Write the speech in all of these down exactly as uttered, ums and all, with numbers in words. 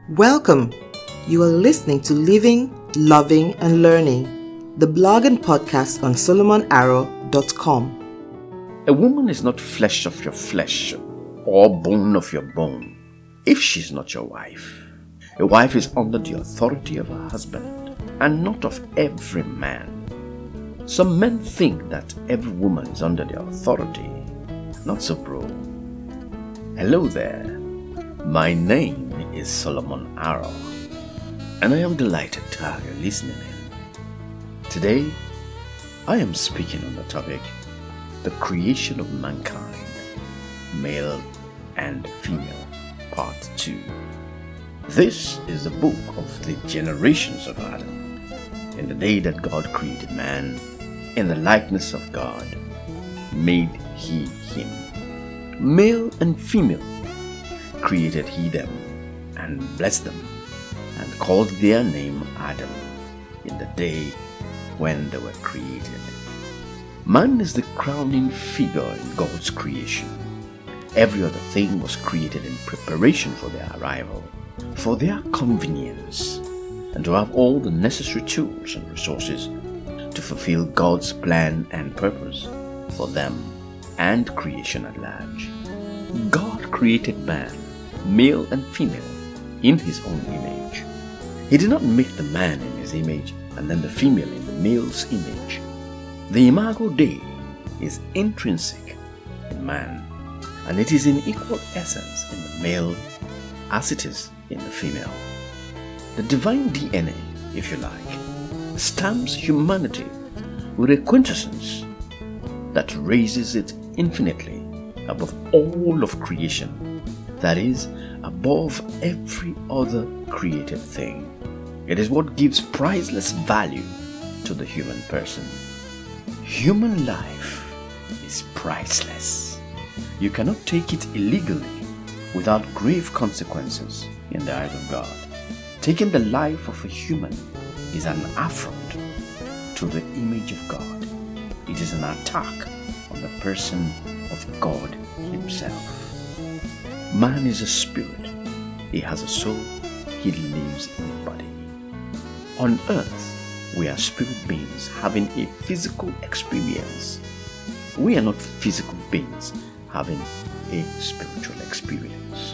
Welcome. You are listening to Living, Loving and Learning, the blog and podcast on solomon arrow dot com. A woman is not flesh of your flesh or bone of your bone if she's not your wife. A wife is under the authority of her husband and not of every man. Some men think that every woman is under their authority. Not so, bro. Hello there. My name is Solomon Arrow, and I am delighted to have you listening in. Today, I am speaking on the topic, the creation of mankind, male and female, part two. This is the book of the generations of Adam. In the day that God created man, in the likeness of God, made he him. Male and female created he them, and blessed them, and called their name Adam, in the day when they were created. Man is the crowning figure in God's creation. Every other thing was created in preparation for their arrival, for their convenience, and to have all the necessary tools and resources to fulfill God's plan and purpose for them and creation at large. God created man, male and female, in his own image. He did not make the man in his image and then the female in the male's image. The imago Dei is intrinsic in man, and it is in equal essence in the male as it is in the female. The divine D N A, if you like, stamps humanity with a quintessence that raises it infinitely above all of creation, that is, above every other created thing. It is what gives priceless value to the human person. Human life is priceless. You cannot take it illegally without grave consequences in the eyes of God. Taking the life of a human is an affront to the image of God. It is an attack on the person of God himself. Man is a spirit. He has a soul. He lives in a body. On earth, we are spirit beings having a physical experience. We are not physical beings having a spiritual experience.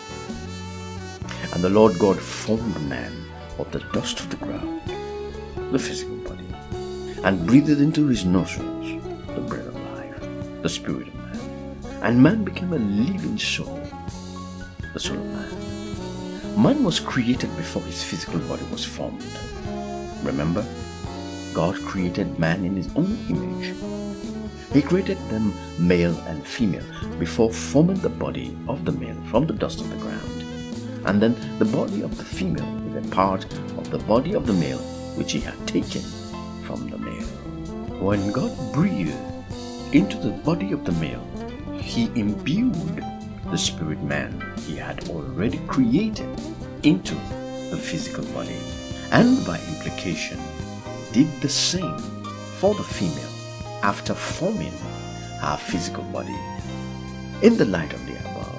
And the Lord God formed man of the dust of the ground, the physical body, and breathed into his nostrils the breath of life, the spirit of man. And man became a living soul, the soul of man. Man was created before his physical body was formed. Remember, God created man in his own image. He created them male and female before forming the body of the male from the dust of the ground. And then the body of the female is a part of the body of the male which he had taken from the male. When God breathed into the body of the male, he imbued the spirit man he had already created into the physical body, and by implication did the same for the female after forming her physical body. In the light of the above,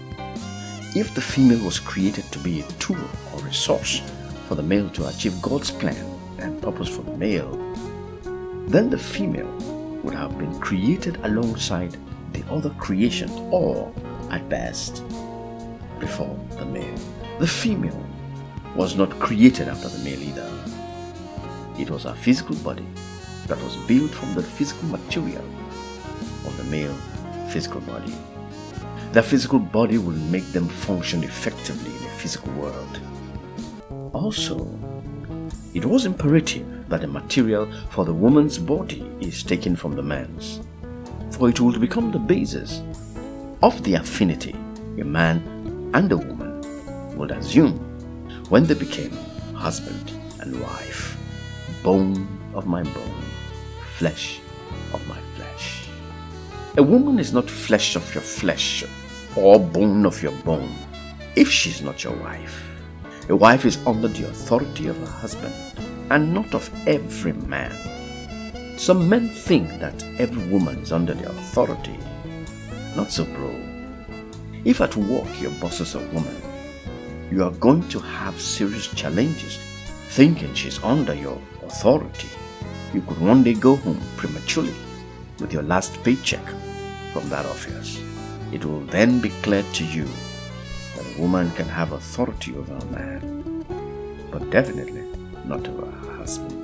if the female was created to be a tool or resource for the male to achieve God's plan and purpose for the male, then the female would have been created alongside the other creation, or at best, before the male. The female was not created after the male either. It was her physical body that was built from the physical material of the male physical body. Their physical body will make them function effectively in a physical world. Also, it was imperative that the material for the woman's body is taken from the man's, for it will become the basis of the affinity a man and a woman would assume when they became husband and wife, bone of my bone, flesh of my flesh. A woman is not flesh of your flesh or bone of your bone if she's not your wife. A wife is under the authority of her husband and not of every man. Some men think that every woman is under their authority. Not so, bro. If at work your boss is a woman, you are going to have serious challenges thinking she's under your authority. You could one day go home prematurely with your last paycheck from that office. It will then be clear to you that a woman can have authority over a man, but definitely not over her husband.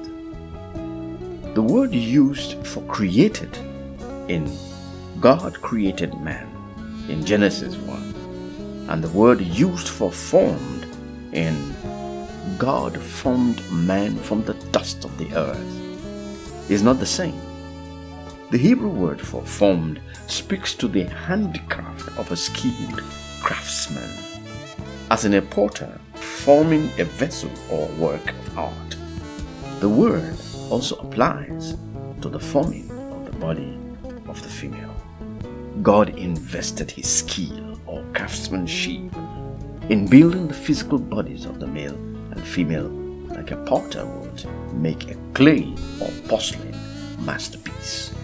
The word used for created in God created man in Genesis one, and the word used for formed in God formed man from the dust of the earth is not the same. The Hebrew word for formed speaks to the handicraft of a skilled craftsman, as in a potter forming a vessel or work of art. The word also applies to the forming of the body of the female. God invested his skill or craftsmanship in building the physical bodies of the male and female like a potter would make a clay or porcelain masterpiece.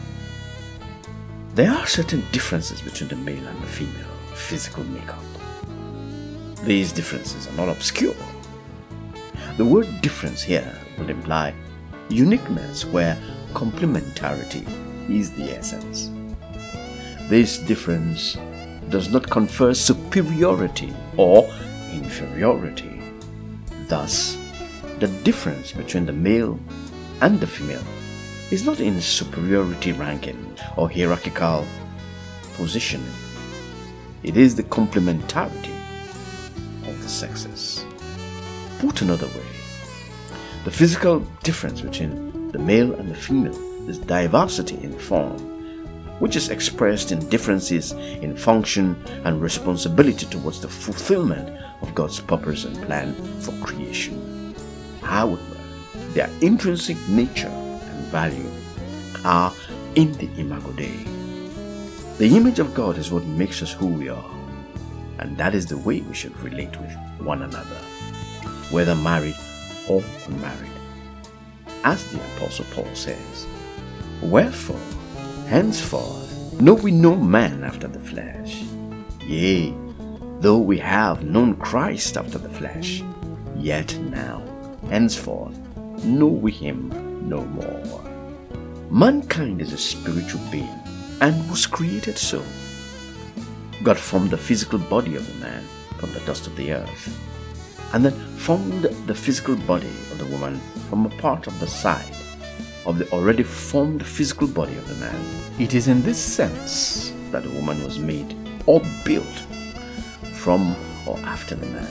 There are certain differences between the male and the female physical makeup. These differences are not obscure. The word difference here would imply uniqueness where complementarity is the essence. This difference does not confer superiority or inferiority. Thus, the difference between the male and the female is not in superiority ranking or hierarchical positioning. It is the complementarity of the sexes. Put another way, the physical difference between the male and the female is diversity in form, which is expressed in differences in function and responsibility towards the fulfillment of God's purpose and plan for creation. However, their intrinsic nature and value are in the Imago Dei. The image of God is what makes us who we are, and that is the way we should relate with one another, whether married or unmarried. As the Apostle Paul says, "Wherefore, henceforth know we no man after the flesh. Yea, though we have known Christ after the flesh, yet now, henceforth, know we him no more." Mankind is a spiritual being and was created so. God formed the physical body of the man from the dust of the earth, and then formed the physical body of the woman from a part of the side of the already formed physical body of the man. It is in this sense that the woman was made or built from or after the man.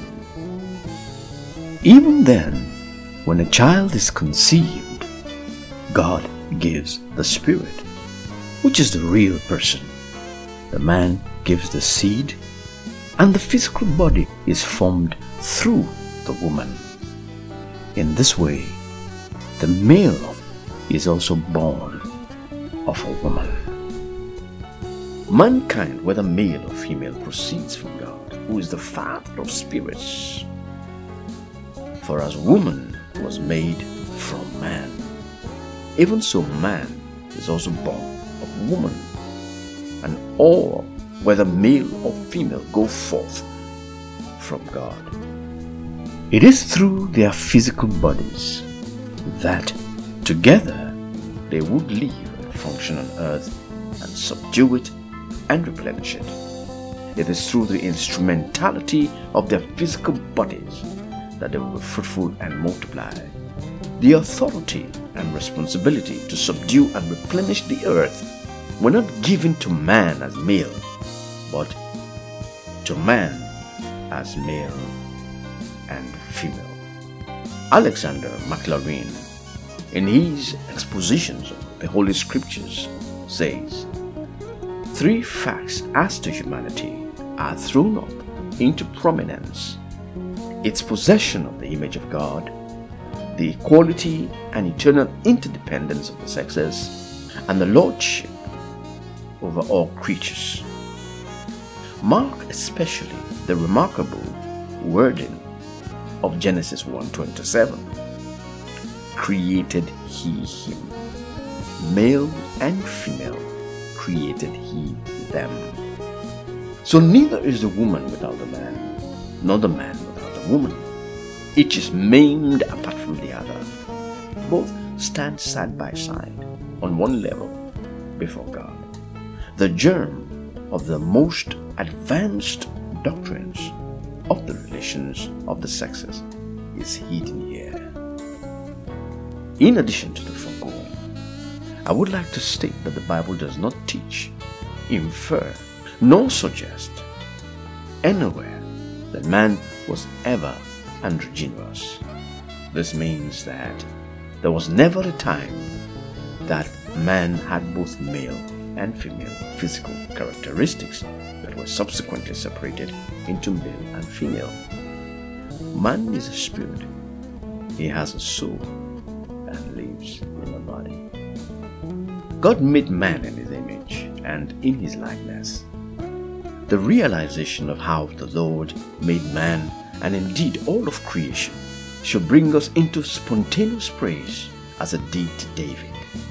Even then, when a child is conceived, God gives the spirit, which is the real person. The man gives the seed, and the physical body is formed through the woman. In this way, the male is also born of a woman. Mankind, whether male or female, proceeds from God, who is the Father of spirits. For as woman was made from man, even so man is also born of woman. And all, whether male or female, go forth from God. It is through their physical bodies that together they would live and function on earth and subdue it and replenish it. It is through the instrumentality of their physical bodies that they will be fruitful and multiply. The authority and responsibility to subdue and replenish the earth were not given to man as male, but to man as male and female. Alexander Maclaurin, in his expositions of the Holy Scriptures, says, three facts as to humanity are thrown up into prominence: its possession of the image of God, the equality and eternal interdependence of the sexes, and the lordship over all creatures. Mark especially the remarkable wording of Genesis one twenty-seven. Created he him, male and female created he them. So neither is the woman without the man, nor the man without the woman. Each is maimed apart from the other. Both stand side by side on one level before God. The germ of the most advanced doctrines of the relations of the sexes is hidden here. In addition to the foregoing, I would like to state that the Bible does not teach, infer, nor suggest anywhere that man was ever androgynous. This means that there was never a time that man had both male and female physical characteristics that were subsequently separated into male and female. Man is a spirit. He has a soul and lives in a body. God made man in his image and in his likeness. The realization of how the Lord made man and indeed all of creation should bring us into spontaneous praise as it did to David.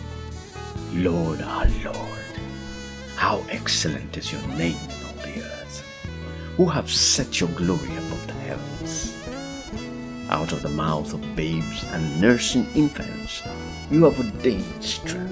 Lord, our Lord, how excellent is your name in all the earth, who have set your glory above the heavens. Out of the mouth of babes and nursing infants, you have ordained strength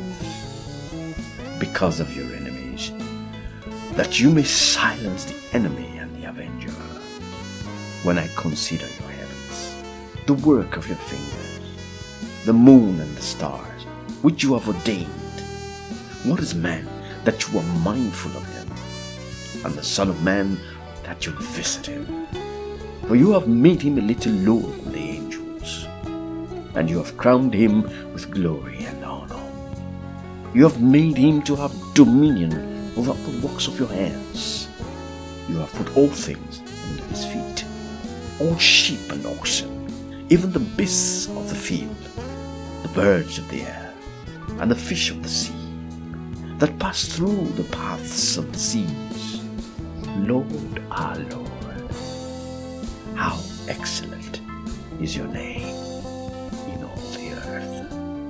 because of your enemies, that you may silence the enemy and the avenger. When I consider your heavens, the work of your fingers, the moon and the stars, which you have ordained, what is man that you are mindful of him, and the Son of Man that you visit him? For you have made him a little lower than the angels, and you have crowned him with glory and honor. You have made him to have dominion over the works of your hands. You have put all things under his feet, all sheep and oxen, even the beasts of the field, the birds of the air, and the fish of the sea, that pass through the paths of the seas. Lord, our Lord, how excellent is your name in all the earth.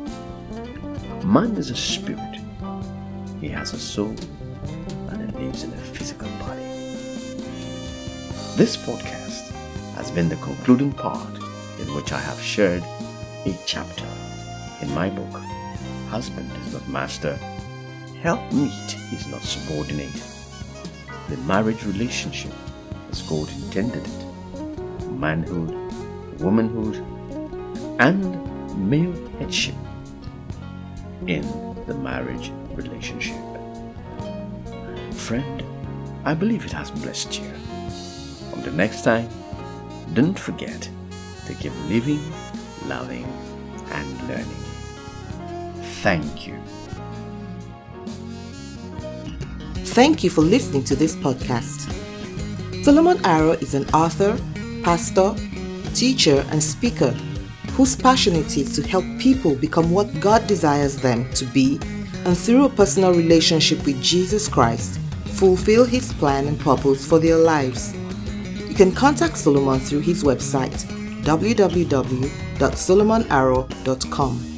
Man is a spirit. He has a soul and he lives in a physical body. This podcast has been the concluding part in which I have shared a chapter in my book, Husband is Not Master, Helpmeet is Not Subordinate. The marriage relationship as God intended it, manhood, womanhood, and male headship in the marriage relationship. Friend, I believe it has blessed you. Until next time, don't forget to keep living, loving, and learning. Thank you. Thank you for listening to this podcast. Solomon Arrow is an author, pastor, teacher, and speaker whose passion it is to help people become what God desires them to be, and through a personal relationship with Jesus Christ, fulfill His plan and purpose for their lives. You can contact Solomon through his website, w w w dot solomon arrow dot com.